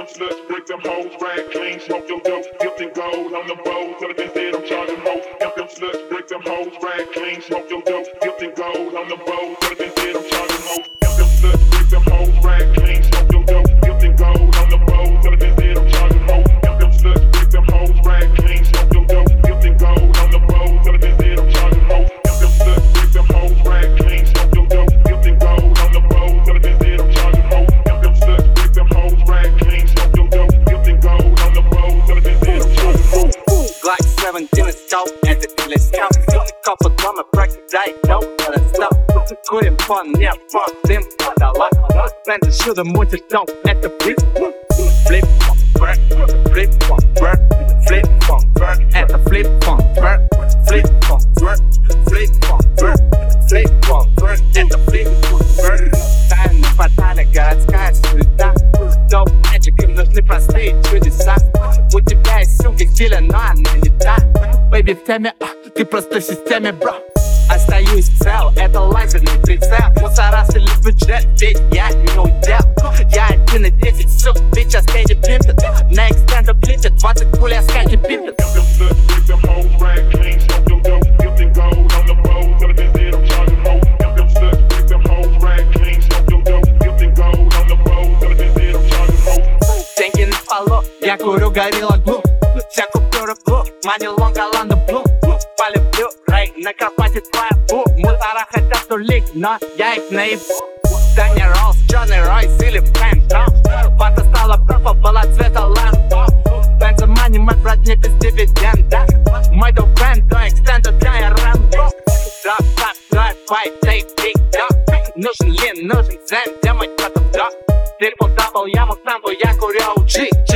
sluts, break them hoes, rag clean, smoke your dope, dipped in gold on the bowl, till they said I'm charging hoes. Them sluts, break them hoes, rag clean, smoke your dope, dipped in gold on the bowl, till they said I'm charging hoes. Them sluts, break them hoes, rag clean, smoke your dope, dipped in gold on the bowl, till they said I'm charging hoes. Them sluts, break them hoes, rag clean, smoke your dope, dipped in gold on the bowl, till they said I'm charging hoes. Them sluts, break them hoes, rag clean, smoke your dope, dipped in gold on the bowl, till they said I'm charging hoes. Them sluts, break them hoes, rag clean, smoke your dope, dipped in gold on the bowl, till they said I'm charging hoes. Glock 17 is dope, and the deal is count. Couple drama break the day, dope, but it's dope. Курим фон, не фон, дым, подала. Френды шуда мутит дом, это флип. Флип-фон, бэк, флип-фон, бэк, флип-фон, бэк, это флип-фон, бэк, флип-фон, бэк, флип-фон, бэк, флип-фон, бэк, это флип-фон, бэк. Тайна портале, городская суета. Доп, magic, им нужны простые чудеса. У тебя есть сумка стиля, но она не та. Бэйби в теме, ты просто в системе, бро. Остаюсь цел, это лазерный прицел. Мусора слили бюджет, ведь я не удел. Я 1 на 10, сук, bitch, а скейди пимпит. На экстенду клипит, 20 пуль, а скейди пимпит. Деньги на полу, я курю горилла глу. Вся купюра блу, money long, Orlando Bloom. Полюблю рей, на кровати твоя бу. Мусора хотят тулик, но я их наебу. Дэнни Роллс, Джонни Ройс или Фэнтом. Вата стала пропа, была цвета лампа. Бенза мани, мой брат не без дивиденда. Мой до бренд, до экстенда, да я Рэмбо. Дроп, топ, драйв, файт, тейк, биг, док. Нужен лин, нужен зен, где мой прототоп. Трипл-дабл, я мустанг, я курю OG.